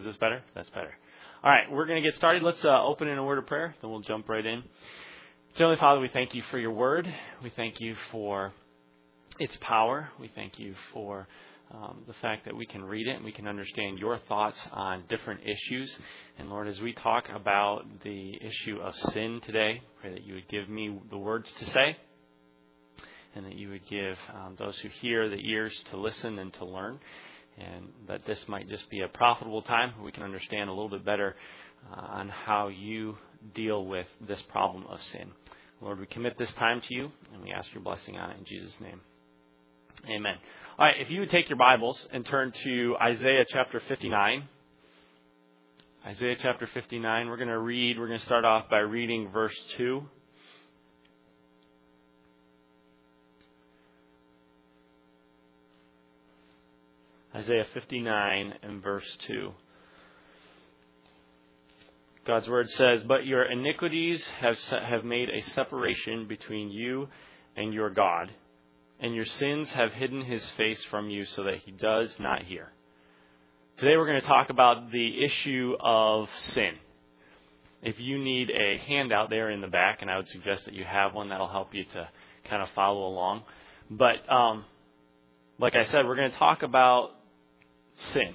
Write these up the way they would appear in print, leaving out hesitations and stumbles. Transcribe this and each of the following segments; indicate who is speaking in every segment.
Speaker 1: this better? That's better. All right, we're going to get started. Let's open in a word of prayer, then we'll jump right in. Heavenly Father, we thank you for your word. We thank you for its power. We thank you for the fact that we can read it and we can understand your thoughts on different issues. And Lord, as we talk about the issue of sin today, pray that you would give me the words to say and that you would give those who hear the ears to listen and to learn, and that this might just be a profitable time where we can understand a little bit better on how you deal with this problem of sin. Lord, we commit this time to you and we ask your blessing on it in Jesus' name. Amen. All right, if you would take your Bibles and turn to Isaiah chapter 59. Isaiah chapter 59, we're going to start off by reading verse 2. Isaiah 59 and verse 2. God's word says, "But your iniquities have made a separation between you and your God, and your sins have hidden his face from you so that he does not hear." Today we're going to talk about the issue of sin. If you need a handout there in the back, and I would suggest that you have one, that'll help you to kind of follow along. But like I said, we're going to talk about sin.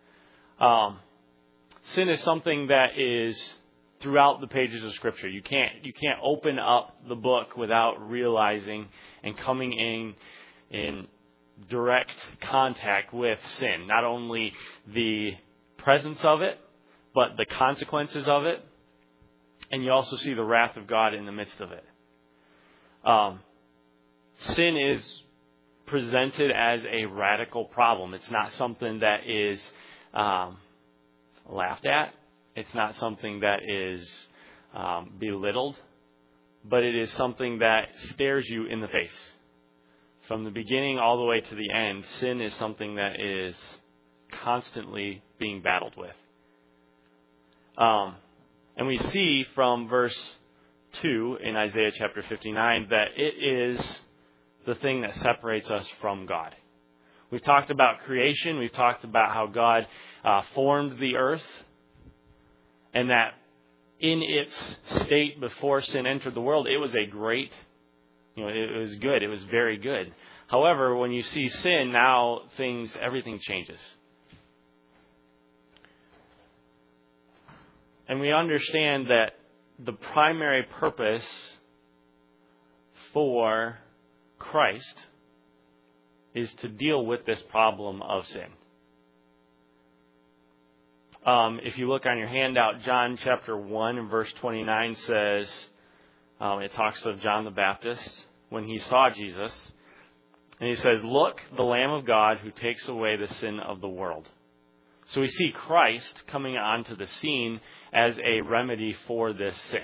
Speaker 1: Sin is something that is throughout the pages of Scripture. You can't open up the book without realizing and coming in direct contact with sin. Not only the presence of it, but the consequences of it. And you also see the wrath of God in the midst of it. Sin is presented as a radical problem. It's not something that is laughed at. It's not something that is belittled, but it is something that stares you in the face. From the beginning all the way to the end, sin is something that is constantly being battled with. And we see from verse 2 in Isaiah chapter 59 that it is the thing that separates us from God. We've talked about creation. We've talked about how God formed the earth, and that in its state before sin entered the world, it was a great, it was good. It was very good. However, when you see sin, now everything changes. And we understand that the primary purpose for Christ is to deal with this problem of sin. If you look on your handout, John chapter 1 and verse 29 says, it talks of John the Baptist when he saw Jesus. And he says, "Look, the Lamb of God who takes away the sin of the world." So we see Christ coming onto the scene as a remedy for this sin.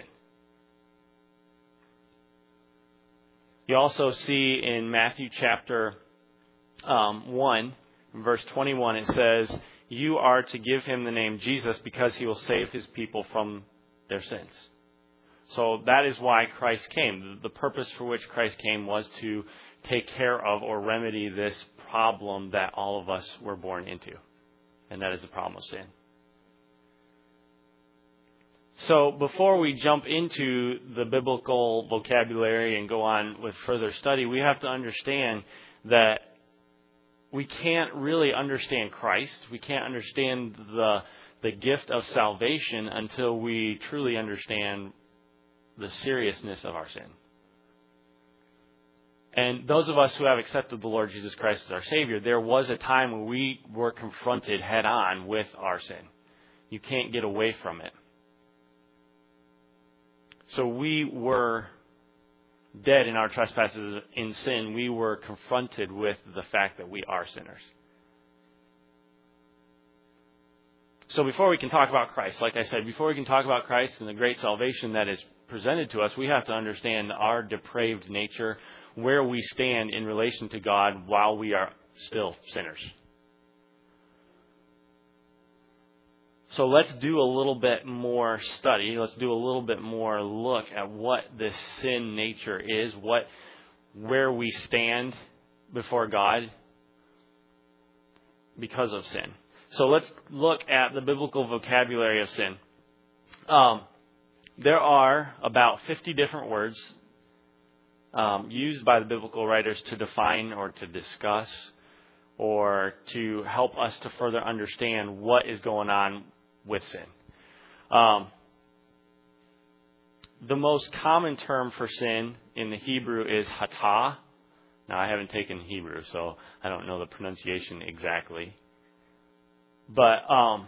Speaker 1: You also see in Matthew chapter 1, verse 21, it says, "You are to give him the name Jesus because he will save his people from their sins." So that is why Christ came. The purpose for which Christ came was to take care of or remedy this problem that all of us were born into. And that is the problem of sin. So before we jump into the biblical vocabulary and go on with further study, we have to understand that we can't really understand Christ. We can't understand the gift of salvation until we truly understand the seriousness of our sin. And those of us who have accepted the Lord Jesus Christ as our Savior, there was a time when we were confronted head on with our sin. You can't get away from it. So we were dead in our trespasses in sin. We were confronted with the fact that we are sinners. So before we can talk about Christ, like I said, before we can talk about Christ and the great salvation that is presented to us, we have to understand our depraved nature, where we stand in relation to God while we are still sinners. So let's do a little bit more study. Let's do a little bit more look at what this sin nature is, where we stand before God because of sin. So let's look at the biblical vocabulary of sin. There are about 50 different words used by the biblical writers to define or to discuss or to help us to further understand what is going on with sin. The most common term for sin in the Hebrew is hatah. Now, I haven't taken Hebrew, so I don't know the pronunciation exactly. But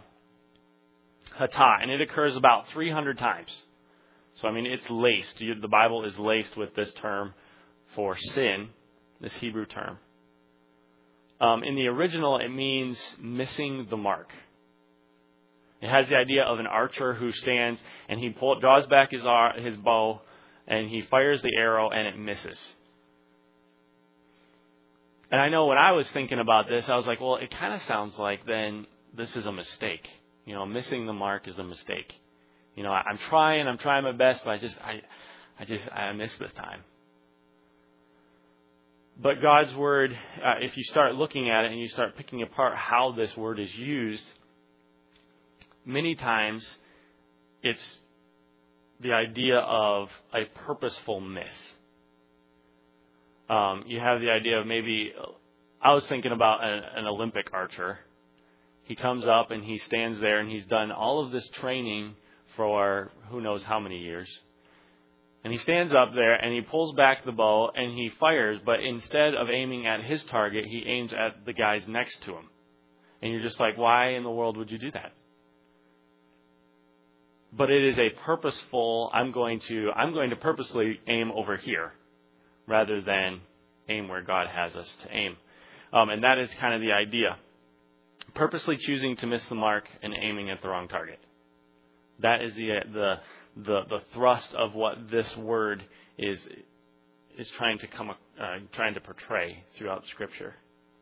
Speaker 1: hatah, and it occurs about 300 times. So, I mean, it's laced. The Bible is laced with this term for sin, this Hebrew term. In the original, it means missing the mark. It has the idea of an archer who stands and he draws back his bow and he fires the arrow and it misses. And I know when I was thinking about this, I was like, well, it kind of sounds like then this is a mistake. Missing the mark is a mistake. I'm trying my best, but I missed this time. But God's word, if you start looking at it and you start picking apart how this word is used, many times it's the idea of a purposeful miss. You have the idea of maybe, I was thinking about an Olympic archer. He comes up and he stands there and he's done all of this training for who knows how many years. And he stands up there and he pulls back the bow and he fires, but instead of aiming at his target, he aims at the guys next to him. And you're just like, why in the world would you do that? But it is a purposeful, I'm going to purposely aim over here rather than aim where God has us to aim. And that is kind of the idea. Purposely choosing to miss the mark and aiming at the wrong target. That is the thrust of what this word is trying to portray throughout Scripture.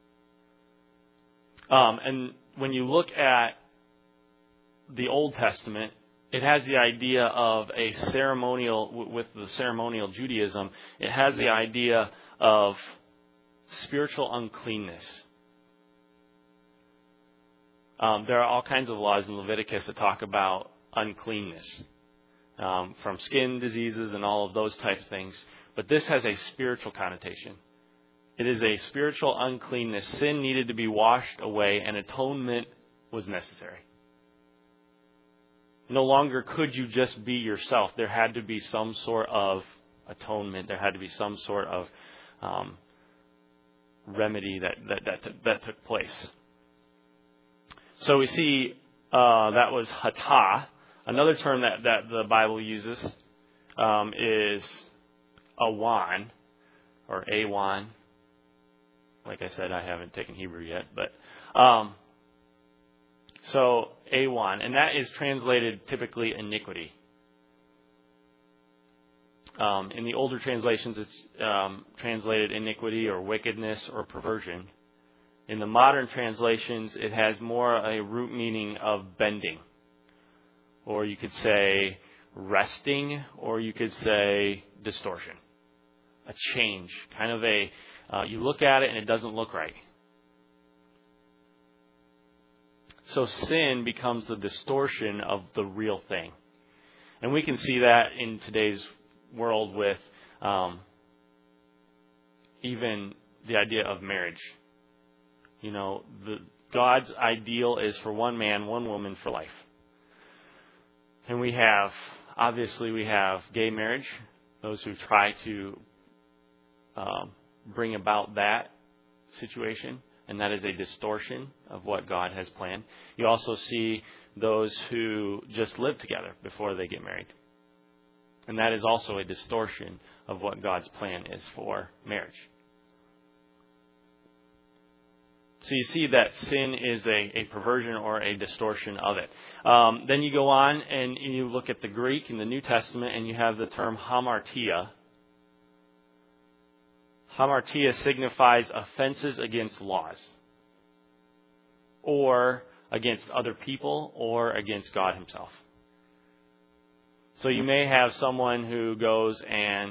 Speaker 1: And when you look at the Old Testament, it has the idea of a ceremonial, with the ceremonial Judaism, it has the idea of spiritual uncleanness. There are all kinds of laws in Leviticus that talk about uncleanness, from skin diseases and all of those types of things. But this has a spiritual connotation. It is a spiritual uncleanness. Sin needed to be washed away and atonement was necessary. No longer could you just be yourself. There had to be some sort of atonement. There had to be some sort of remedy that took place. So we see that was hatah. Another term that the Bible uses is awan or awan. Like I said, I haven't taken Hebrew yet, but so awan, and that is translated typically iniquity. In the older translations, it's translated iniquity or wickedness or perversion. In the modern translations, it has more a root meaning of bending. Or you could say resting, or you could say distortion. A change. Kind of you look at it and it doesn't look right. So sin becomes the distortion of the real thing. And we can see that in today's world with even the idea of marriage. God's ideal is for one man, one woman for life. And we have gay marriage, those who try to bring about that situation, and that is a distortion of what God has planned. You also see those who just live together before they get married. And that is also a distortion of what God's plan is for marriage. So you see that sin is a perversion or a distortion of it. Then you go on and you look at the Greek in the New Testament and you have the term hamartia. Hamartia signifies offenses against laws, or against other people, or against God himself. So you may have someone who goes and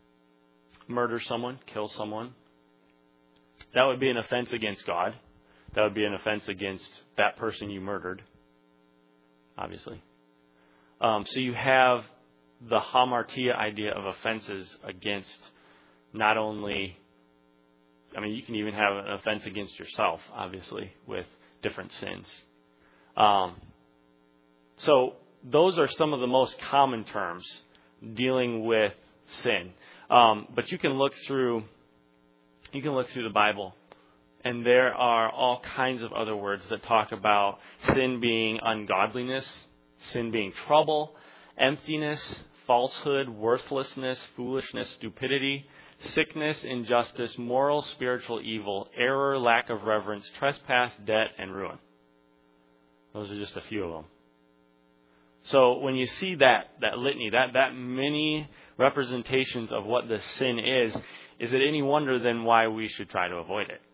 Speaker 1: murders someone, kills someone. That would be an offense against God. That would be an offense against that person you murdered, obviously. So you have the hamartia idea of offenses against not only, you can even have an offense against yourself, obviously, with different sins. So those are some of the most common terms dealing with sin. But you can look through the Bible, and there are all kinds of other words that talk about sin being ungodliness, sin being trouble, emptiness, falsehood, worthlessness, foolishness, stupidity, sickness, injustice, moral, spiritual evil, error, lack of reverence, trespass, debt, and ruin. Those are just a few of them. So when you see that litany, that many representations of what the sin is it any wonder then why we should try to avoid it?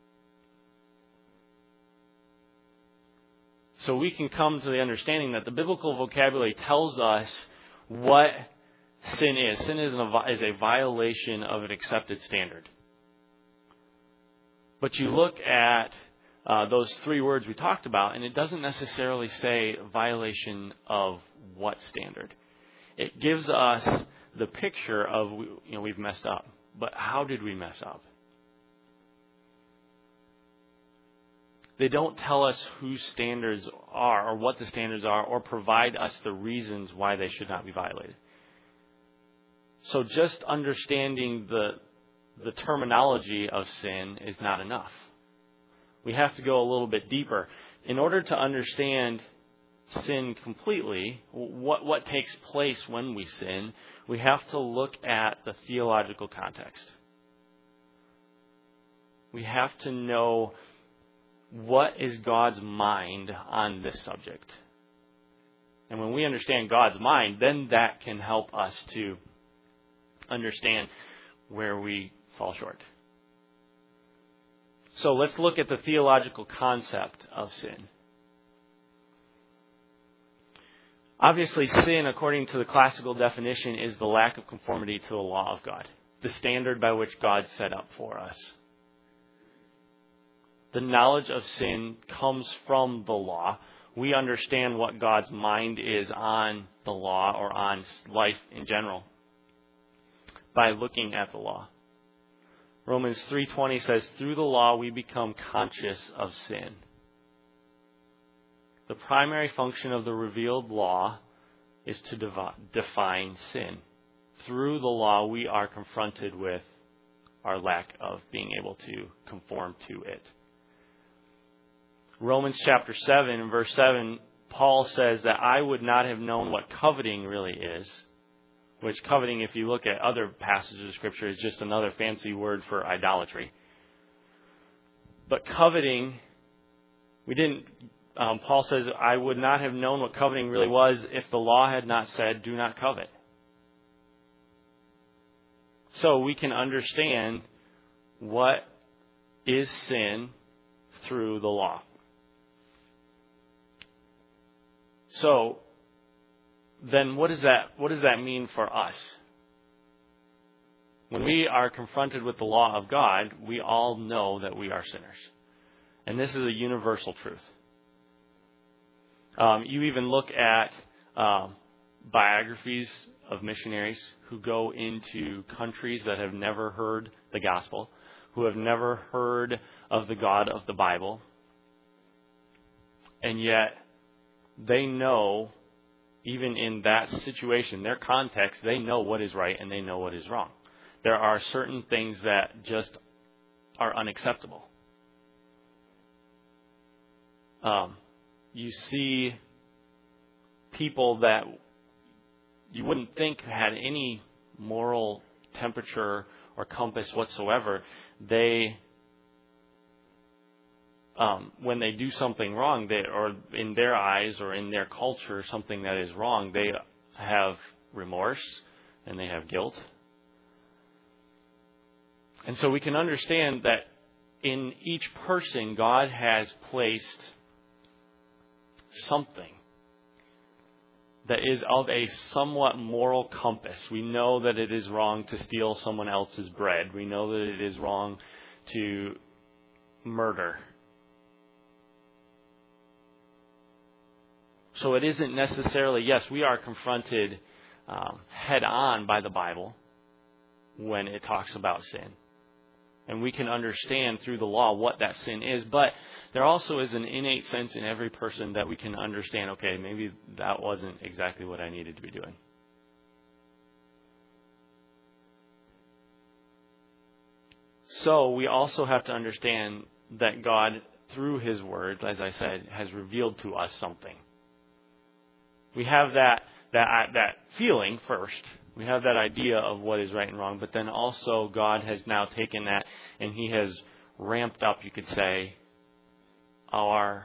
Speaker 1: So we can come to the understanding that the biblical vocabulary tells us what sin is. Sin is a violation of an accepted standard. But you look at those three words we talked about, and it doesn't necessarily say violation of what standard. It gives us the picture of, we've messed up. But how did we mess up? They don't tell us whose standards are or what the standards are or provide us the reasons why they should not be violated. So just understanding the terminology of sin is not enough. We have to go a little bit deeper. In order to understand sin completely, what takes place when we sin, we have to look at the theological context. We have to know what is God's mind on this subject. And when we understand God's mind, then that can help us to understand where we fall short. So let's look at the theological concept of sin. Obviously, sin, according to the classical definition, is the lack of conformity to the law of God, the standard by which God set up for us. The knowledge of sin comes from the law. We understand what God's mind is on the law or on life in general by looking at the law. Romans 3:20 says, through the law we become conscious of sin. The primary function of the revealed law is to define sin. Through the law, we are confronted with our lack of being able to conform to it. Romans chapter 7 and verse 7, Paul says that I would not have known what coveting really is, which coveting, if you look at other passages of Scripture, is just another fancy word for idolatry. But coveting, Paul says, I would not have known what coveting really was if the law had not said, do not covet. So we can understand what is sin through the law. So then what does that mean for us? When we are confronted with the law of God, we all know that we are sinners. And this is a universal truth. You even look at biographies of missionaries who go into countries that have never heard the gospel, who have never heard of the God of the Bible, and yet they know, even in that situation, their context, they know what is right and they know what is wrong. There are certain things that just are unacceptable. You see people that you wouldn't think had any moral temperature or compass whatsoever. They, when they do something wrong, or in their eyes or in their culture, something that is wrong, they have remorse and they have guilt. And so we can understand that in each person, God has placed something that is of a somewhat moral compass. We know that it is wrong to steal someone else's bread. We know that it is wrong to murder. So it isn't necessarily, yes, we are confronted head on by the Bible when it talks about sin. And we can understand through the law what that sin is. But there also is an innate sense in every person that we can understand, okay, maybe that wasn't exactly what I needed to be doing. So we also have to understand that God, through His Word, as I said, has revealed to us something. We have that feeling first. We have that idea of what is right and wrong, but then also God has now taken that and He has ramped up, you could say, our,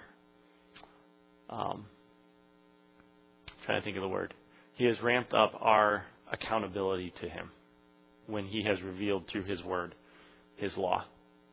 Speaker 1: trying to think of the word. He has ramped up our accountability to Him when He has revealed through His Word, His law.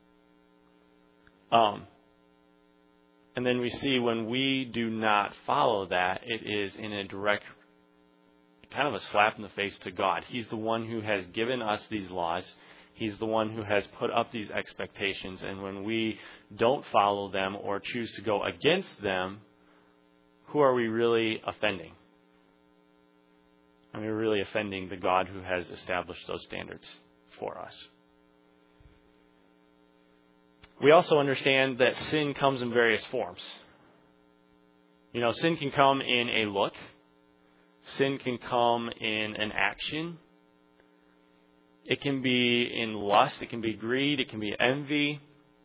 Speaker 1: And then we see when we do not follow that, it is in a direct, kind of a slap in the face to God. He's the one who has given us these laws. He's the one who has put up these expectations. And when we don't follow them or choose to go against them, who are we really offending? Are we really offending the God who has established those standards for us? We also understand that sin comes in various forms. Sin can come in a look. Sin can come in an action. It can be in lust. It can be greed. It can be envy.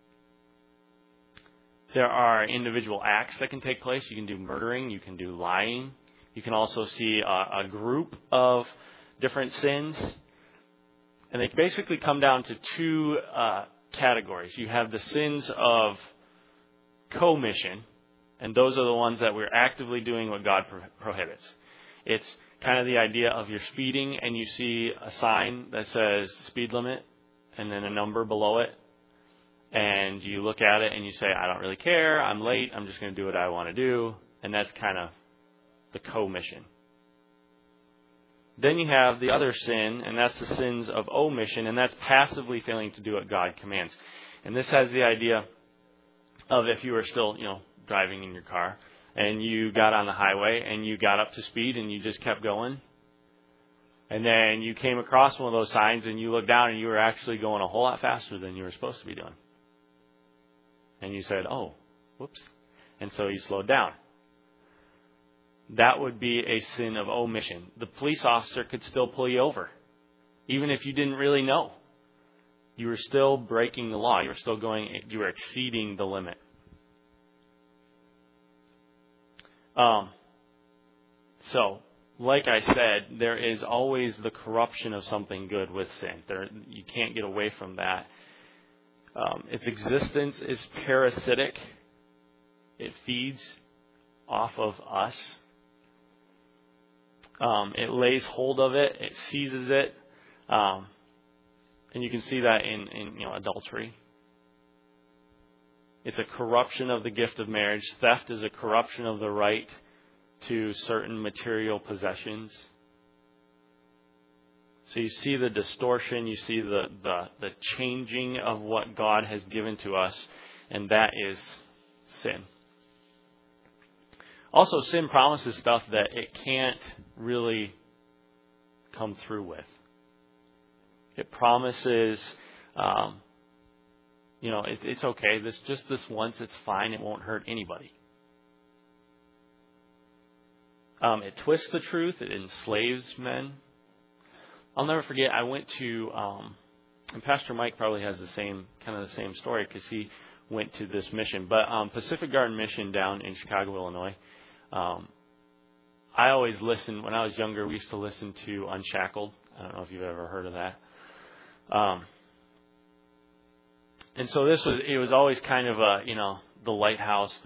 Speaker 1: There are individual acts that can take place. You can do murdering. You can do lying. You can also see a group of different sins. And they basically come down to two categories. You have the sins of commission, and those are the ones that we're actively doing what God prohibits. It's kind of the idea of you're speeding and you see a sign that says speed limit and then a number below it, and you look at it and you say, I don't really care, I'm late, I'm just going to do what I want to do, and that's kind of the commission. Then you have the other sin, and that's the sins of omission, and that's passively failing to do what God commands. And this has the idea of if you were still, driving in your car, and you got on the highway, and you got up to speed, and you just kept going. And then you came across one of those signs, and you looked down, and you were actually going a whole lot faster than you were supposed to be doing. And you said, oh, whoops. And so you slowed down. That would be a sin of omission. The police officer could still pull you over, even if you didn't really know. You were still breaking the law. You were exceeding the limit. So, like I said, there is always the corruption of something good with sin. You can't get away from that. Its existence is parasitic. It feeds off of us. It lays hold of it. It seizes it. And you can see that in adultery. It's a corruption of the gift of marriage. Theft is a corruption of the right to certain material possessions. So you see the distortion. You see the changing of what God has given to us. And that is sin. Also, sin promises stuff that it can't really come through with. It promises, it's okay. Just this once, it's fine. It won't hurt anybody. It twists the truth. It enslaves men. I'll never forget. I went to, and Pastor Mike probably has the same story because he went to this mission. But Pacific Garden Mission down in Chicago, Illinois. I always listened, when I was younger, we used to listen to Unshackled. I don't know if you've ever heard of that. And so it was always kind of the lighthouse,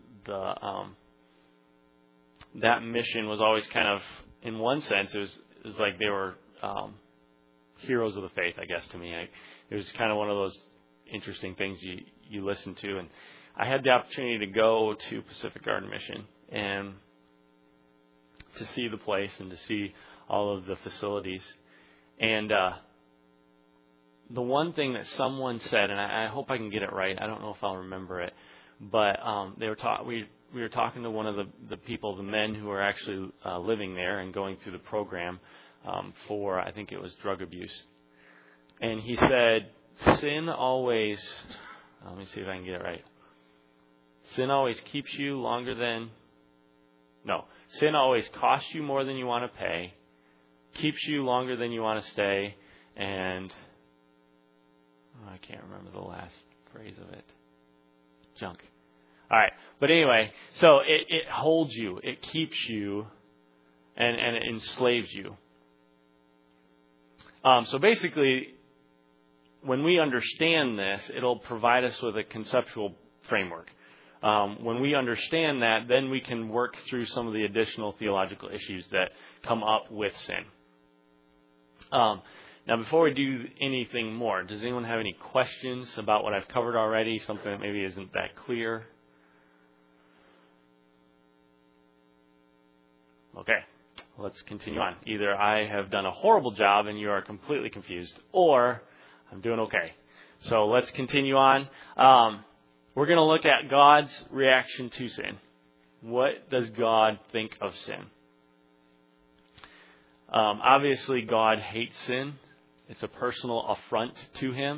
Speaker 1: that mission was always kind of, in one sense, it was like they were heroes of the faith, I guess, to me. It was kind of one of those interesting things you listen to. And I had the opportunity to go to Pacific Garden Mission and to see the place and to see all of the facilities. And the one thing that someone said, and I hope I can get it right, I don't know if I'll remember it, but we we were talking to one of the people, the men who are actually living there and going through the program for, I think it was drug abuse. And he said, sin always, let me see if I can get it right. Sin always keeps you longer than, no, sin always costs you more than you want to pay, keeps you longer than you want to stay, and I can't remember the last phrase of it. Junk. All right. But anyway, so it holds you, it keeps you, and it enslaves you. So basically, when we understand this, it'll provide us with a conceptual framework. When we understand that, then we can work through some of the additional theological issues that come up with sin. Now, before we do anything more, does anyone have any questions about what I've covered already? Something that maybe isn't that clear? Okay, let's continue on. Either I have done a horrible job and you are completely confused, or I'm doing okay. So let's continue on. We're going to look at God's reaction to sin. What does God think of sin? Obviously, God hates sin. It's a personal affront to him.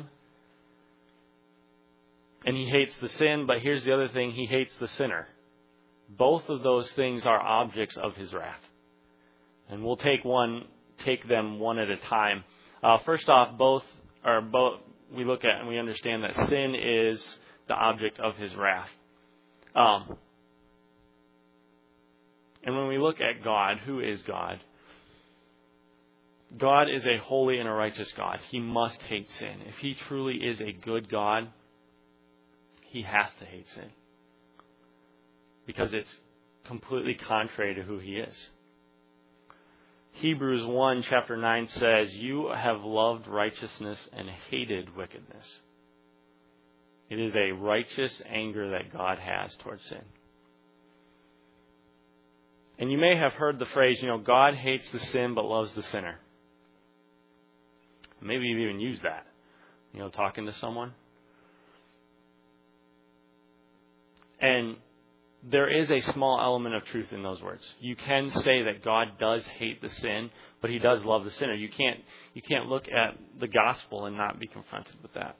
Speaker 1: And he hates the sin, but here's the other thing. He hates the sinner. Both of those things are objects of his wrath. And we'll take them one at a time. First off, we look at and we understand that sin is the object of his wrath. And when we look at God, who is God? God is a holy and a righteous God. He must hate sin. If he truly is a good God, he has to hate sin. Because it's completely contrary to who he is. Hebrews 1, chapter 9 says, "You have loved righteousness and hated wickedness." It is a righteous anger that God has towards sin. And you may have heard the phrase, God hates the sin but loves the sinner. Maybe you've even used that, talking to someone. And there is a small element of truth in those words. You can say that God does hate the sin, but he does love the sinner. You can't look at the gospel and not be confronted with that.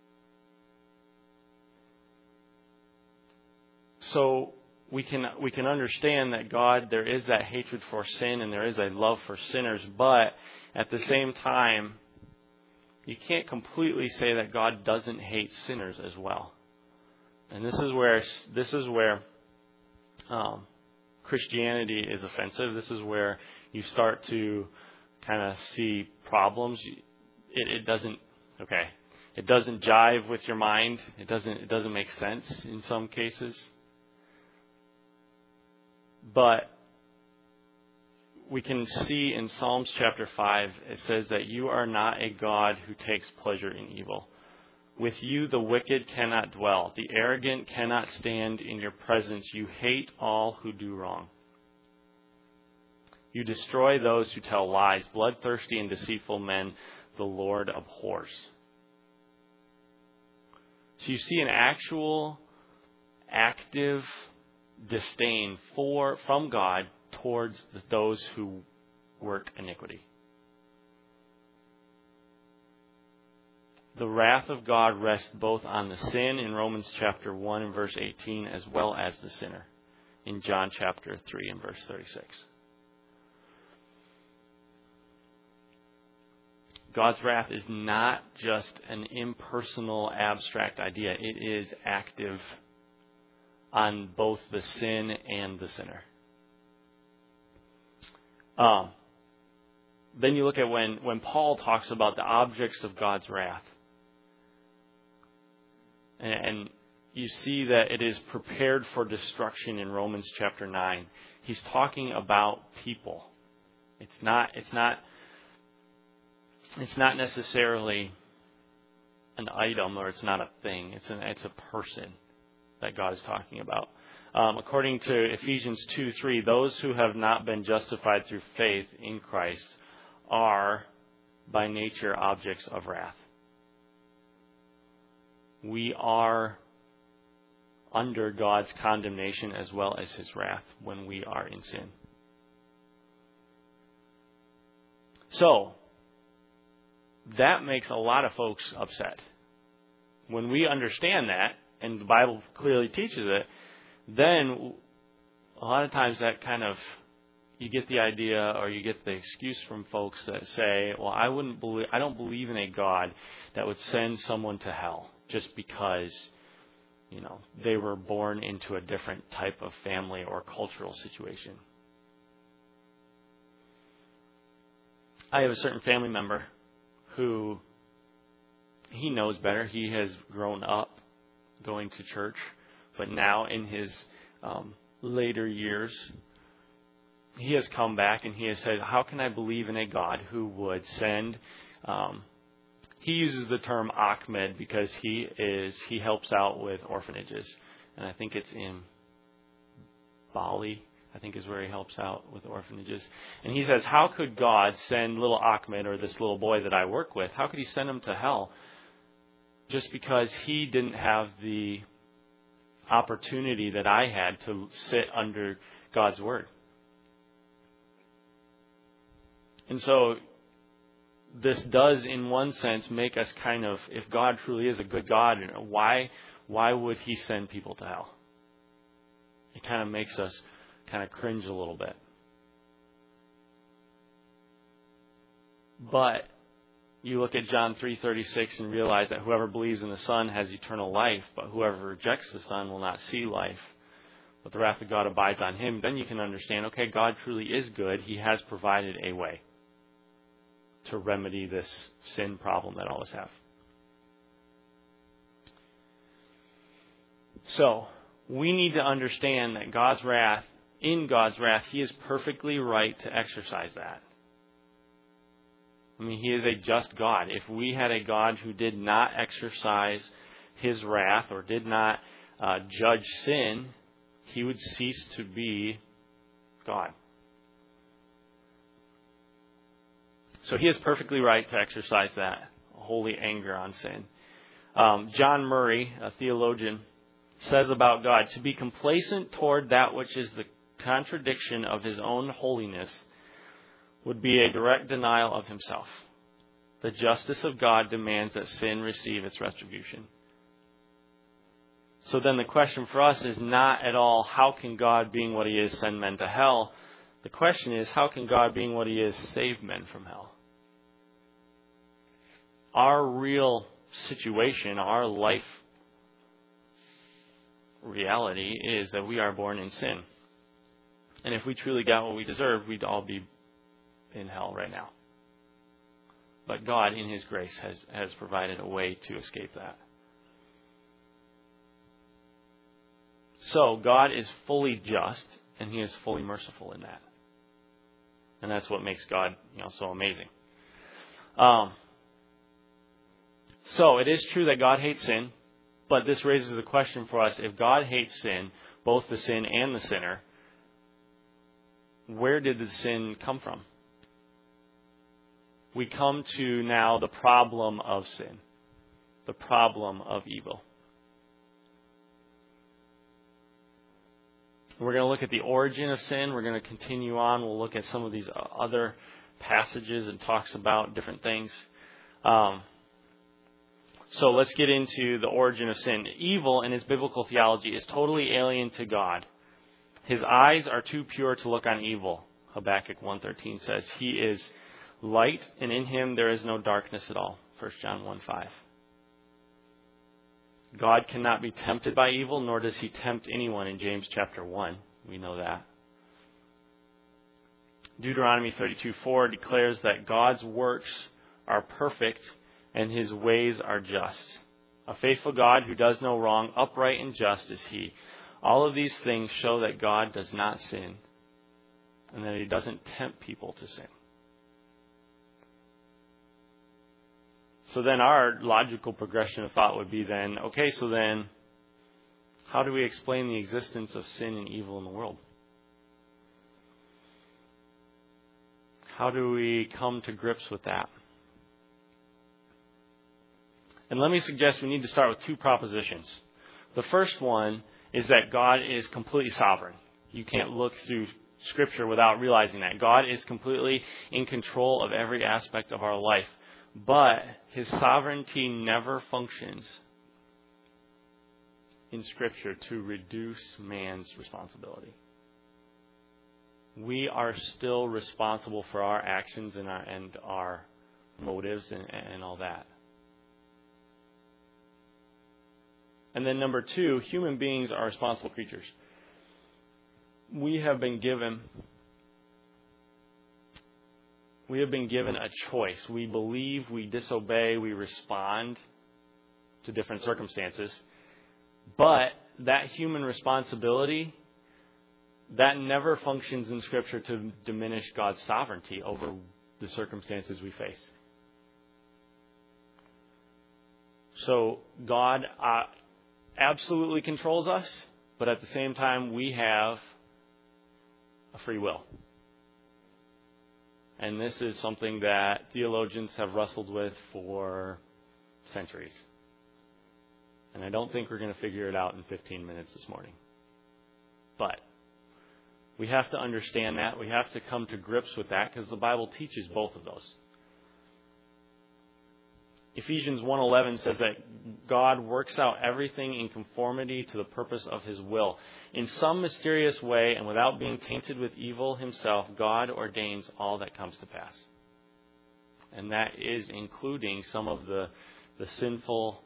Speaker 1: So we can understand that God, there is that hatred for sin and there is a love for sinners, but at the same time, you can't completely say that God doesn't hate sinners as well. And this is where Christianity is offensive. This is where you start to kind of see problems. It doesn't jive with your mind. It doesn't make sense in some cases. But we can see in Psalms chapter 5, it says that you are not a God who takes pleasure in evil. With you the wicked cannot dwell. The arrogant cannot stand in your presence. You hate all who do wrong. You destroy those who tell lies. Bloodthirsty and deceitful men the Lord abhors. So you see an actual, active disdain from God towards those who work iniquity. The wrath of God rests both on the sin in Romans chapter 1 and verse 18 as well as the sinner in John chapter 3 and verse 36. God's wrath is not just an impersonal, abstract idea. It is active on both the sin and the sinner. Then you look at when Paul talks about the objects of God's wrath. And you see that it is prepared for destruction in Romans chapter 9. He's talking about people. It's not necessarily an item or it's not a thing. It's a person that God is talking about. According to Ephesians 2:3, those who have not been justified through faith in Christ are by nature objects of wrath. We are under God's condemnation as well as His wrath when we are in sin. So, that makes a lot of folks upset. When we understand that, and the Bible clearly teaches it, then a lot of times that kind of, you get the idea or you get the excuse from folks that say, well, I don't believe in a God that would send someone to hell just because, they were born into a different type of family or cultural situation. I have a certain family member who, he knows better. He has grown up going to church, but now in his later years, he has come back and he has said, how can I believe in a God who would send, he uses the term Ahmed because he helps out with orphanages. And I think it's in Bali, I think is where he helps out with orphanages. And he says, how could God send little Ahmed, or this little boy that I work with, how could he send him to hell just because he didn't have the opportunity that I had to sit under God's Word? And so this does, in one sense, make us kind of, if God truly is a good God, why would He send people to hell? It kind of makes us kind of cringe a little bit. But you look at John 3:36 and realize that whoever believes in the Son has eternal life, but whoever rejects the Son will not see life, but the wrath of God abides on him. Then you can understand, okay, God truly is good. He has provided a way to remedy this sin problem that all of us have. So, we need to understand that in God's wrath, He is perfectly right to exercise that. I mean, He is a just God. If we had a God who did not exercise His wrath or did not judge sin, He would cease to be God. So He is perfectly right to exercise that holy anger on sin. John Murray, a theologian, says about God, to be complacent toward that which is the contradiction of His own holiness would be a direct denial of Himself. The justice of God demands that sin receive its retribution. So then the question for us is not at all, how can God, being what He is, send men to hell? The question is, how can God, being what He is, save men from hell? Our real situation, our life reality is that we are born in sin. And if we truly got what we deserve, we'd all be in hell right now. But God, in His grace, has provided a way to escape that. So, God is fully just, and He is fully merciful in that. And that's what makes God, so amazing. So, it is true that God hates sin, but this raises a question for us. If God hates sin, both the sin and the sinner, where did the sin come from? We come to now the problem of sin, the problem of evil. We're going to look at the origin of sin. We're going to continue on. We'll look at some of these other passages and talks about different things. So let's get into the origin of sin. Evil, in its biblical theology, is totally alien to God. His eyes are too pure to look on evil. Habakkuk 1:13 says, He is light, and in Him there is no darkness at all. 1 John 1:5. God cannot be tempted by evil, nor does He tempt anyone in James chapter 1. We know that. Deuteronomy 32:4 declares that God's works are perfect and His ways are just. A faithful God who does no wrong, upright and just is He. All of these things show that God does not sin and that He doesn't tempt people to sin. So then our logical progression of thought would be then, okay, so then how do we explain the existence of sin and evil in the world? How do we come to grips with that? And let me suggest we need to start with two propositions. The first one is that God is completely sovereign. You can't look through Scripture without realizing that. God is completely in control of every aspect of our life. But His sovereignty never functions in Scripture to reduce man's responsibility. We are still responsible for our actions and our motives and all that. And then number 2, human beings are responsible creatures. We have been given a choice. We believe, we disobey, we respond to different circumstances. But that human responsibility, that never functions in Scripture to diminish God's sovereignty over the circumstances we face. So God absolutely controls us, but at the same time we have a free will. And this is something that theologians have wrestled with for centuries. And I don't think we're going to figure it out in 15 minutes this morning. But we have to understand that. We have to come to grips with that because the Bible teaches both of those. Ephesians 1:11 says that God works out everything in conformity to the purpose of His will. In some mysterious way and without being tainted with evil Himself, God ordains all that comes to pass. And that is including some of the sinful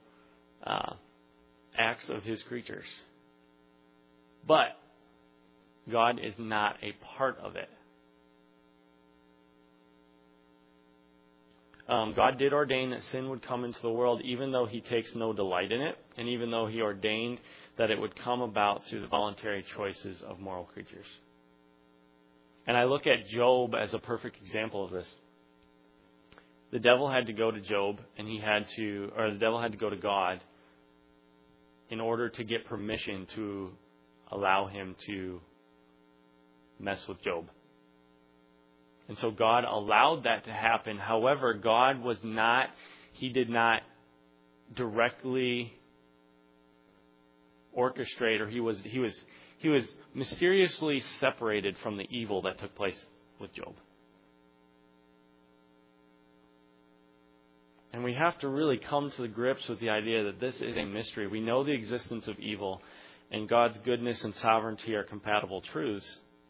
Speaker 1: acts of His creatures. But God is not a part of it. God did ordain that sin would come into the world even though He takes no delight in it, and even though He ordained that it would come about through the voluntary choices of moral creatures. And I look at Job as a perfect example of this. The devil had to go to Job, and the devil had to go to God in order to get permission to allow him to mess with Job. And so God allowed that to happen. However, God did not directly orchestrate, or he was mysteriously separated from the evil that took place with Job. And we have to really come to the grips with the idea that this is a mystery. We know the existence of evil, and God's goodness and sovereignty are compatible truths.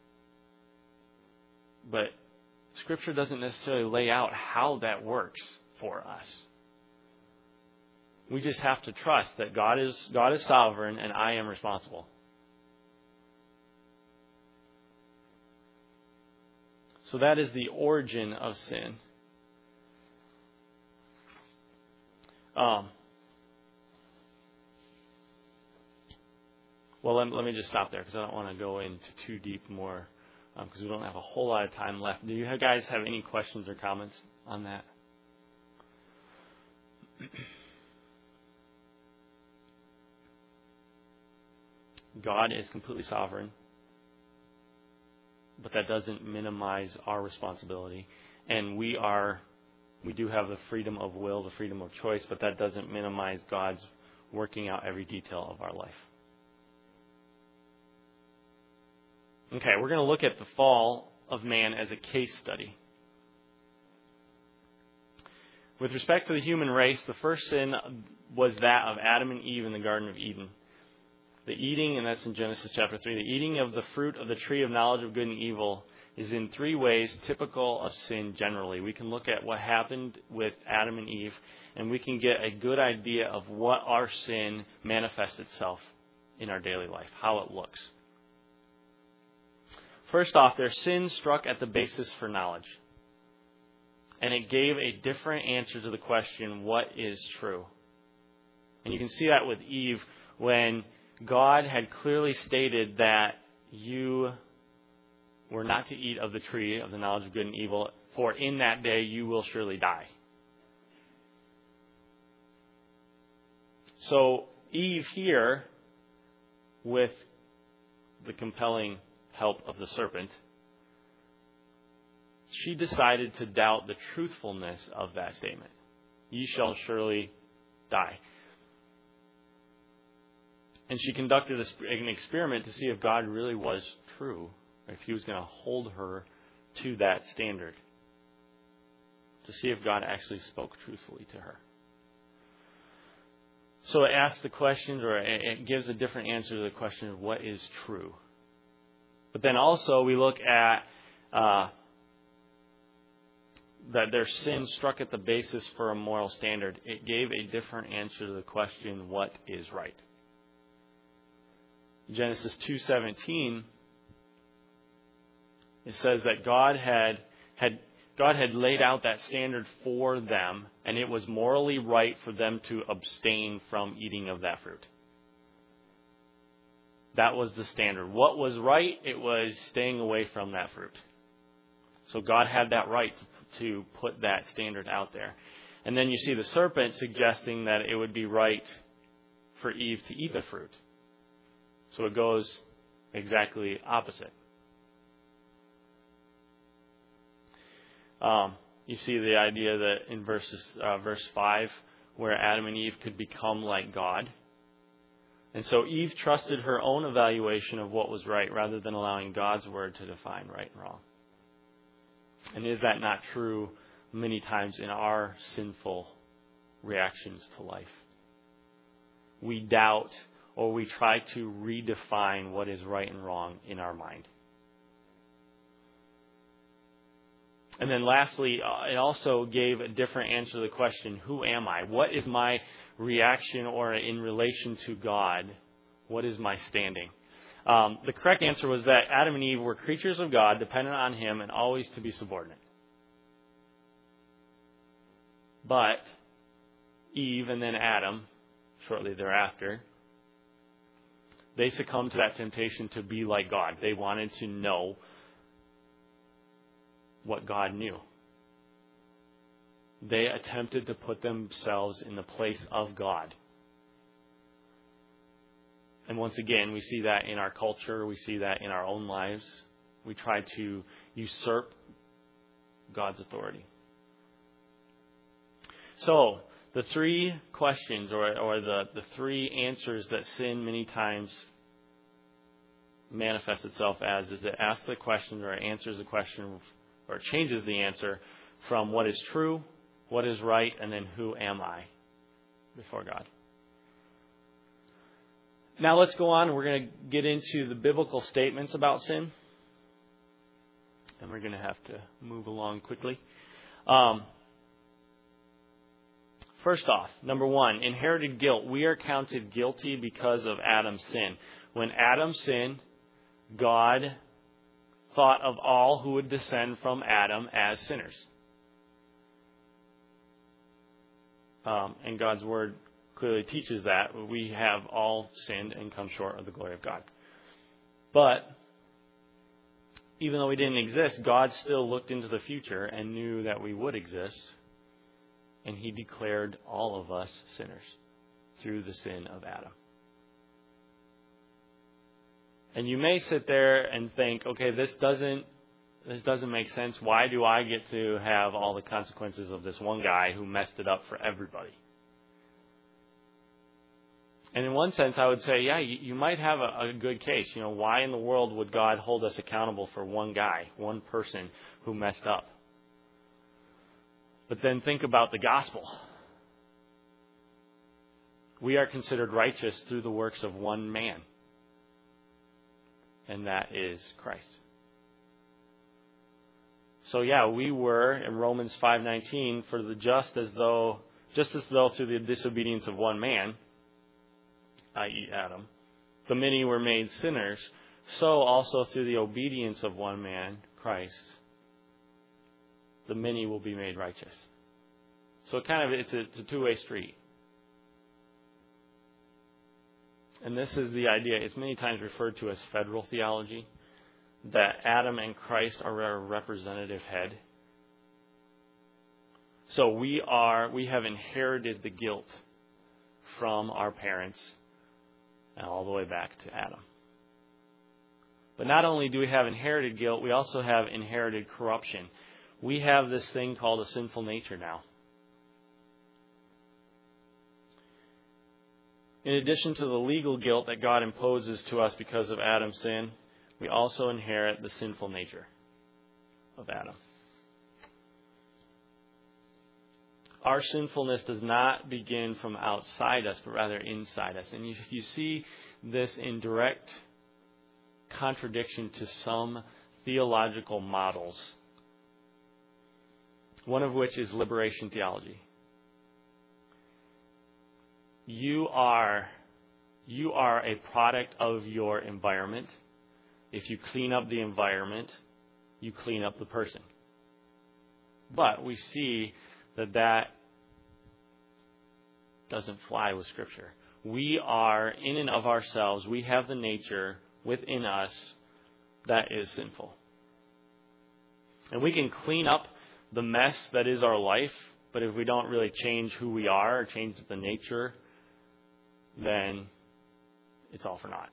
Speaker 1: But Scripture doesn't necessarily lay out how that works for us. We just have to trust that God is sovereign and I am responsible. So that is the origin of sin. Well, let me just stop there because I don't want to go into too deep more. Because we don't have a whole lot of time left. Do you guys have any questions or comments on that? God is completely sovereign, but that doesn't minimize our responsibility. And we do have the freedom of will, the freedom of choice, but that doesn't minimize God's working out every detail of our life. Okay, we're going to look at the fall of man as a case study. With respect to the human race, the first sin was that of Adam and Eve in the Garden of Eden. The eating, and that's in Genesis chapter 3, the eating of the fruit of the tree of knowledge of good and evil is in 3 ways typical of sin generally. We can look at what happened with Adam and Eve, and we can get a good idea of what our sin manifests itself in our daily life, how it looks. First off, their sin struck at the basis for knowledge. And it gave a different answer to the question, what is true? And you can see that with Eve when God had clearly stated that you were not to eat of the tree of the knowledge of good and evil, for in that day you will surely die. So Eve here, with the compelling help of the serpent, she decided to doubt the truthfulness of that statement. Ye shall surely die. And she conducted an experiment to see if God really was true, or if he was going to hold her to that standard, to see if God actually spoke truthfully to her. So it asks the questions, or it gives a different answer to the question of what is true. But then also we look at that their sin struck at the basis for a moral standard. It gave a different answer to the question, what is right? Genesis 2:17, it says that God had laid out that standard for them, and it was morally right for them to abstain from eating of that fruit. That was the standard. What was right? It was staying away from that fruit. So God had that right to put that standard out there. And then you see the serpent suggesting that it would be right for Eve to eat the fruit. So it goes exactly opposite. You see the idea that in verse 5, where Adam and Eve could become like God. And so Eve trusted her own evaluation of what was right rather than allowing God's word to define right and wrong. And is that not true many times in our sinful reactions to life? We doubt, or we try to redefine what is right and wrong in our mind. And then lastly, it also gave a different answer to the question, who am I? What is my reaction, or in relation to God? What is my standing? The correct answer was that Adam and Eve were creatures of God, dependent on him, and always to be subordinate. But Eve and then Adam, shortly thereafter, they succumbed to that temptation to be like God. They wanted to know what God knew. They attempted to put themselves in the place of God. And once again, we see that in our culture. We see that in our own lives. We try to usurp God's authority. So, the three questions, or the three answers that sin many times manifests itself as, is it asks the question, or it answers the question, or it changes the answer from what is true, what is right, and then who am I before God. Now let's go on. We're going to get into the biblical statements about sin. And we're going to have to move along quickly. First off, number one, inherited guilt. We are counted guilty because of Adam's sin. When Adam sinned, God thought of all who would descend from Adam as sinners. And God's word clearly teaches that we have all sinned and come short of the glory of God. But even though we didn't exist, God still looked into the future and knew that we would exist. And he declared all of us sinners through the sin of Adam. And you may sit there and think, okay, this doesn't make sense. Why do I get to have all the consequences of this one guy who messed it up for everybody? And in one sense, I would say, yeah, you might have a good case. You know, why in the world would God hold us accountable for one guy, one person who messed up? But then think about the gospel. We are considered righteous through the works of one man. And that is Christ. So yeah, we were in Romans 5:19 for the just as though through the disobedience of one man, i.e. Adam, the many were made sinners, so also through the obedience of one man, Christ, the many will be made righteous. So it's a two-way street. And this is the idea. It's many times referred to as federal theology, that Adam and Christ are our representative head. So we have inherited the guilt from our parents and all the way back to Adam. But not only do we have inherited guilt, we also have inherited corruption. We have this thing called a sinful nature now. In addition to the legal guilt that God imposes to us because of Adam's sin, we also inherit the sinful nature of Adam. Our sinfulness does not begin from outside us, but rather inside us. And you see this in direct contradiction to some theological models, one of which is liberation theology. You are a product of your environment. If you clean up the environment, you clean up the person. But we see that doesn't fly with Scripture. We are, in and of ourselves, we have the nature within us that is sinful. And we can clean up the mess that is our life, but if we don't really change who we are or change the nature, then it's all for naught.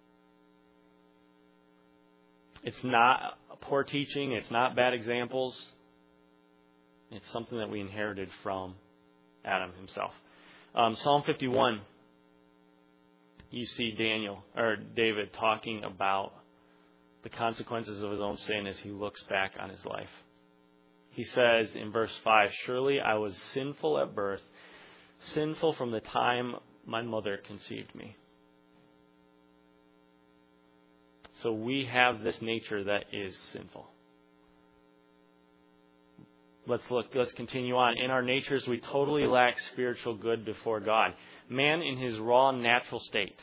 Speaker 1: It's not poor teaching. It's not bad examples. It's something that we inherited from Adam himself. Psalm 51, you see David talking about the consequences of his own sin as he looks back on his life. He says in verse 5, "Surely I was sinful at birth, sinful from the time my mother conceived me." So we have this nature that is sinful. Let's continue on. In our natures, we totally lack spiritual good before God. Man in his raw natural state.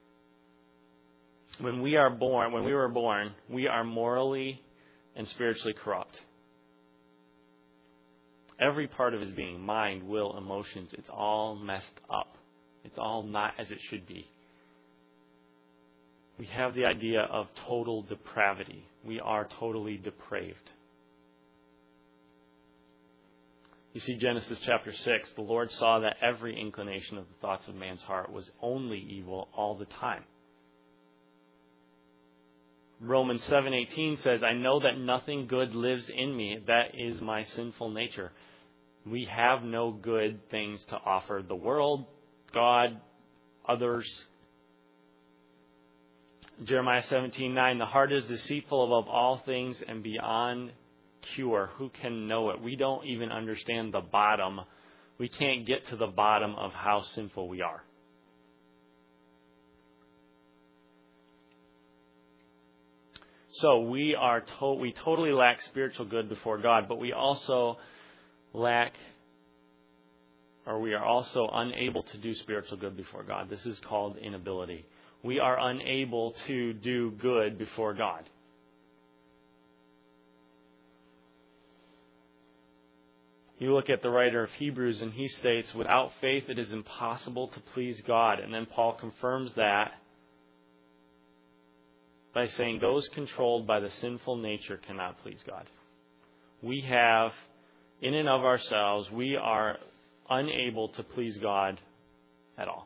Speaker 1: When we were born, we are morally and spiritually corrupt. Every part of his being, mind, will, emotions, it's all messed up. It's all not as it should be. We have the idea of total depravity. We are totally depraved. You see Genesis chapter 6, the Lord saw that every inclination of the thoughts of man's heart was only evil all the time. Romans 7:18 says, "I know that nothing good lives in me, that is my sinful nature." We have no good things to offer the world, God, others. Jeremiah 17:9, "The heart is deceitful above all things and beyond cure. Who can know it?" We don't even understand the bottom. We can't get to the bottom of how sinful we are. So we totally lack spiritual good before God, but we are also unable to do spiritual good before God. This is called inability. We are unable to do good before God. You look at the writer of Hebrews and he states, "Without faith it is impossible to please God." And then Paul confirms that by saying those controlled by the sinful nature cannot please God. We have, in and of ourselves, we are unable to please God at all.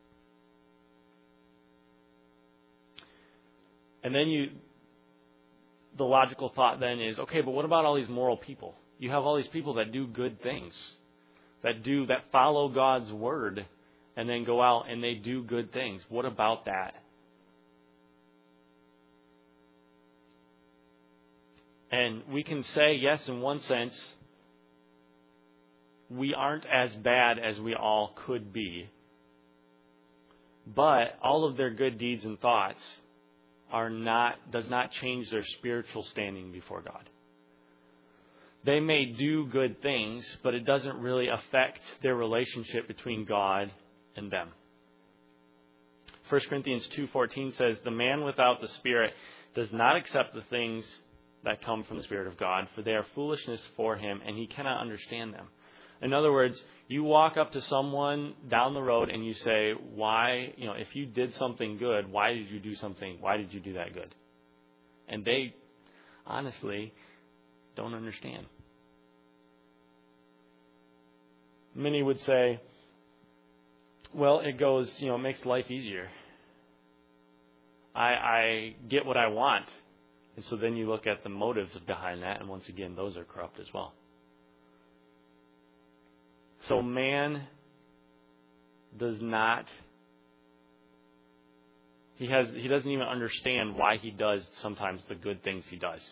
Speaker 1: And then the logical thought then is, okay, but what about all these moral people? You have all these people that do good things, that follow God's word, and then go out and they do good things. What about that? And we can say, yes, in one sense, we aren't as bad as we all could be. But all of their good deeds and thoughts does not change their spiritual standing before God. They may do good things, but it doesn't really affect their relationship between God and them. 1 Corinthians 2:14 says, "The man without the Spirit does not accept the things that come from the Spirit of God, for they are foolishness for him, and he cannot understand them." In other words, you walk up to someone down the road and you say, "Why, if you did something good, why did you do that good?" And they honestly don't understand. Many would say, well, it makes life easier. I get what I want. And so then you look at the motives behind that, and once again, those are corrupt as well. So man does not He doesn't even understand why he does sometimes the good things he does.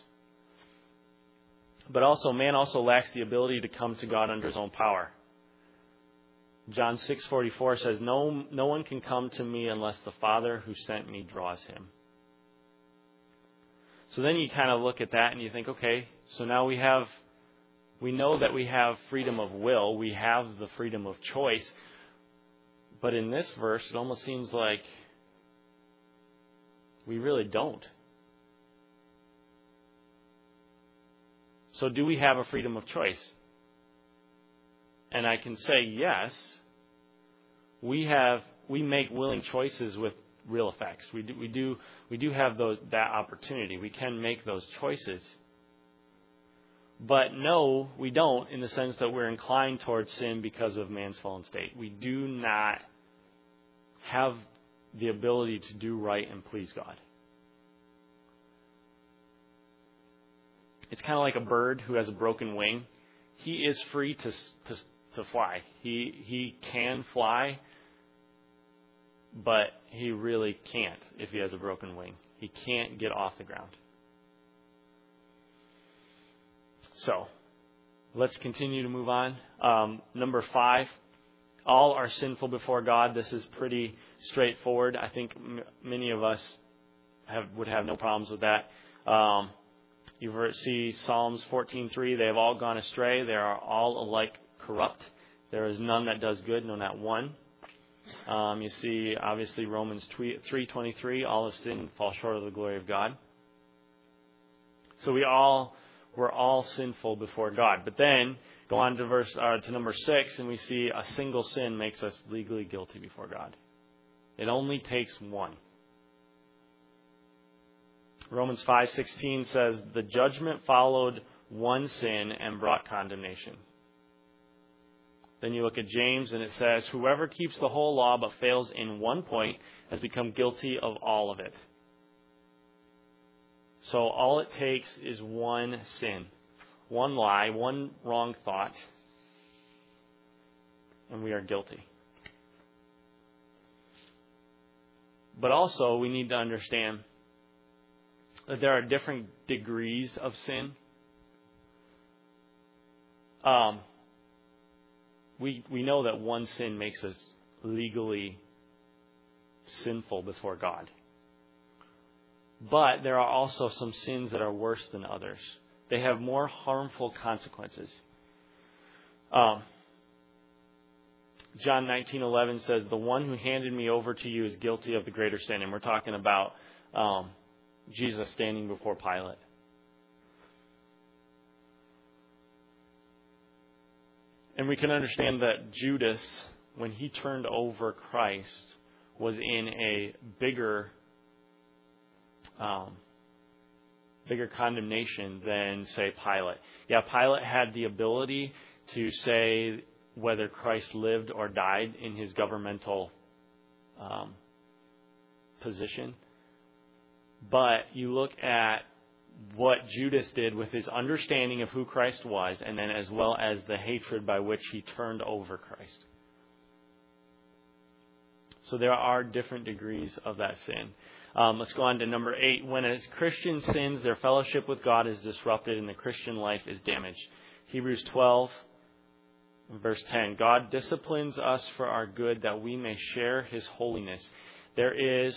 Speaker 1: But also, man also lacks the ability to come to God under his own power. John 6:44 says, no one can come to me unless the Father who sent me draws him. So then you kind of look at that and you think, okay, so now we know that we have freedom of will. We have the freedom of choice. But in this verse, it almost seems like we really don't. So do we have a freedom of choice? And I can say yes. We make willing choices with real effects. We do have that opportunity. We can make those choices. But no, we don't, in the sense that we're inclined towards sin because of man's fallen state. We do not have the ability to do right and please God. It's kind of like a bird who has a broken wing. He is free to fly. He can fly, but he really can't if he has a broken wing. He can't get off the ground. So, let's continue to move on. Number 5, all are sinful before God. This is pretty straightforward. I think many of us would have no problems with that. You see Psalms 14:3, they have all gone astray. They are all alike corrupt. There is none that does good, no, not one. You see, obviously, Romans 3:23, all have sinned and fall short of the glory of God. So we're all sinful before God. But then go on to number 6, and we see a single sin makes us legally guilty before God. It only takes one. Romans 5:16 says, the judgment followed one sin and brought condemnation. Then you look at James and it says, whoever keeps the whole law but fails in one point has become guilty of all of it. So all it takes is one sin, one lie, one wrong thought, and we are guilty. But also we need to understand that there are different degrees of sin. We know that one sin makes us legally sinful before God. But there are also some sins that are worse than others. They have more harmful consequences. John 19:11 says, the one who handed me over to you is guilty of the greater sin. And we're talking about Jesus standing before Pilate. And we can understand that Judas, when he turned over Christ, was in a bigger condemnation than, say, Pilate. Yeah, Pilate had the ability to say whether Christ lived or died in his governmental position. But you look at what Judas did with his understanding of who Christ was, and then as well as the hatred by which he turned over Christ. So there are different degrees of that sin. Let's go on to number 8. When a Christian sins, their fellowship with God is disrupted and the Christian life is damaged. Hebrews 12, verse 10. God disciplines us for our good that we may share His holiness. There is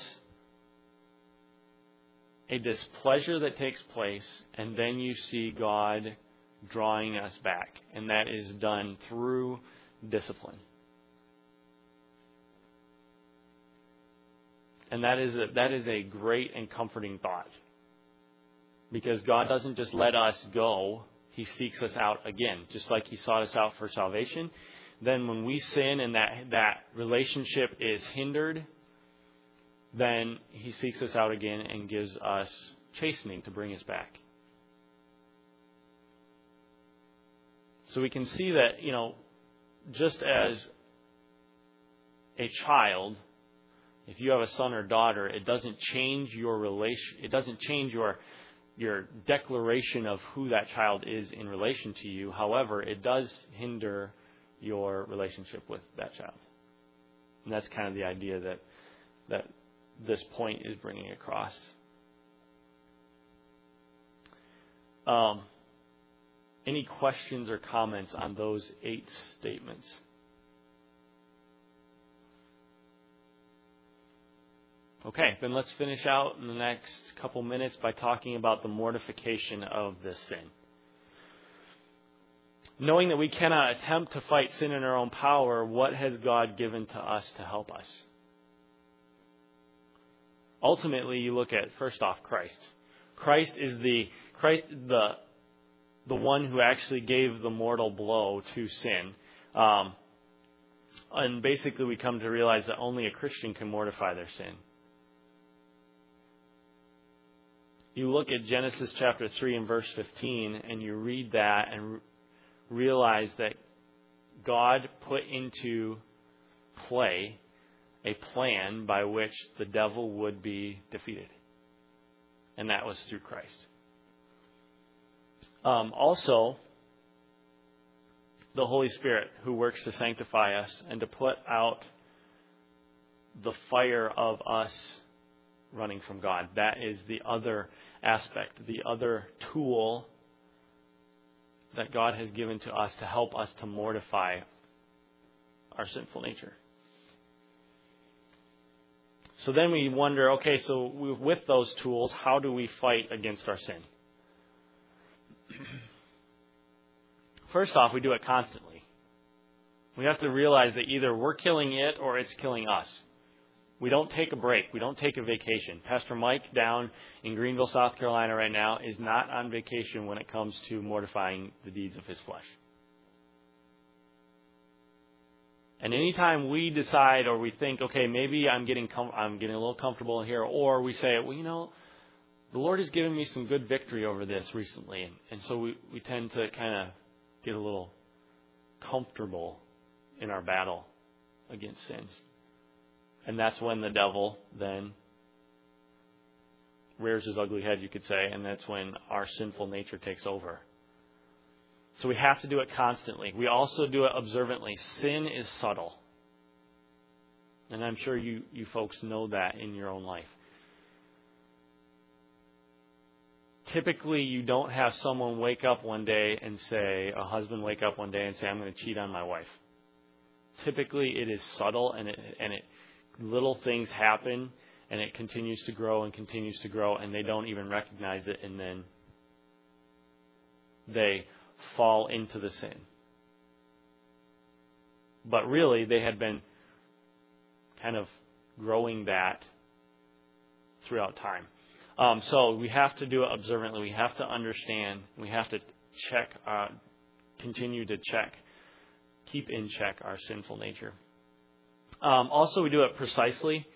Speaker 1: a displeasure that takes place, and then you see God drawing us back. And that is done through discipline. And that is a great and comforting thought. Because God doesn't just let us go, He seeks us out again. Just like He sought us out for salvation. Then when we sin and that relationship is hindered, then He seeks us out again and gives us chastening to bring us back. So we can see that, just as a child, if you have a son or daughter, it doesn't change your relation. It doesn't change your declaration of who that child is in relation to you. However, it does hinder your relationship with that child. And that's kind of the idea that this point is bringing across. Any questions or comments on those 8 statements? Okay, then let's finish out in the next couple minutes by talking about the mortification of this sin. Knowing that we cannot attempt to fight sin in our own power, what has God given to us to help us? Ultimately, you look at, first off, Christ. Christ is the one who actually gave the mortal blow to sin. And basically we come to realize that only a Christian can mortify their sin. You look at Genesis chapter 3 and verse 15, and you read that and realize that God put into play a plan by which the devil would be defeated. And that was through Christ. Also, the Holy Spirit, who works to sanctify us and to put out the fire of us running from God. That is the other aspect, the other tool that God has given to us to help us to mortify our sinful nature. So then we wonder, okay, so with those tools, how do we fight against our sin? First off, we do it constantly. We have to realize that either we're killing it or it's killing us. We don't take a break. We don't take a vacation. Pastor Mike down in Greenville, South Carolina right now is not on vacation when it comes to mortifying the deeds of his flesh. And anytime we decide or we think, okay, maybe I'm getting a little comfortable in here, or we say, well, the Lord has given me some good victory over this recently. And so we tend to kind of get a little comfortable in our battle against sins. And that's when the devil then rears his ugly head, you could say, and that's when our sinful nature takes over. So we have to do it constantly. We also do it observantly. Sin is subtle. And I'm sure you folks know that in your own life. Typically, you don't have someone wake up one day and say, a husband wake up one day and say, I'm going to cheat on my wife. Typically, it is subtle and little things happen and it continues to grow and they don't even recognize it, and then they fall into the sin. But really, they had been kind of growing that throughout time. So we have to do it observantly. We have to understand. We have to continue to keep in check our sinful nature. Also, we do it precisely.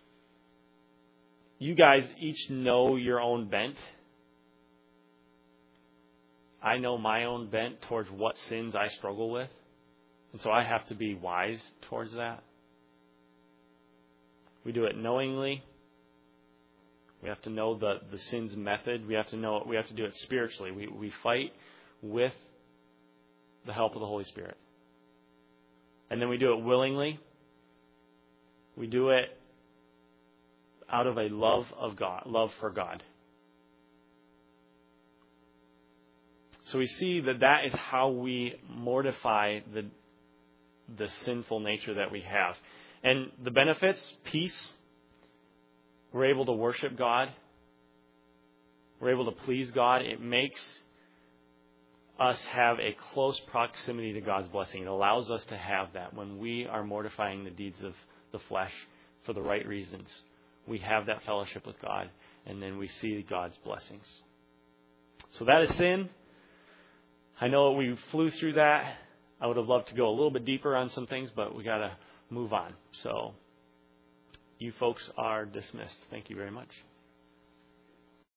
Speaker 1: You guys each know your own bent. I know my own bent towards what sins I struggle with. And so I have to be wise towards that. We do it knowingly. We have to know the sin's method. We have to do it spiritually. We fight with the help of the Holy Spirit. And then we do it willingly. We do it out of a love for God. So we see that is how we mortify the sinful nature that we have. And the benefits, peace. We're able to worship God. We're able to please God. It makes us have a close proximity to God's blessing. It allows us to have that when we are mortifying the deeds of the flesh for the right reasons. We have that fellowship with God, and then we see God's blessings. So that is sin. I know we flew through that. I would have loved to go a little bit deeper on some things, but we got to move on. So you folks are dismissed. Thank you very much.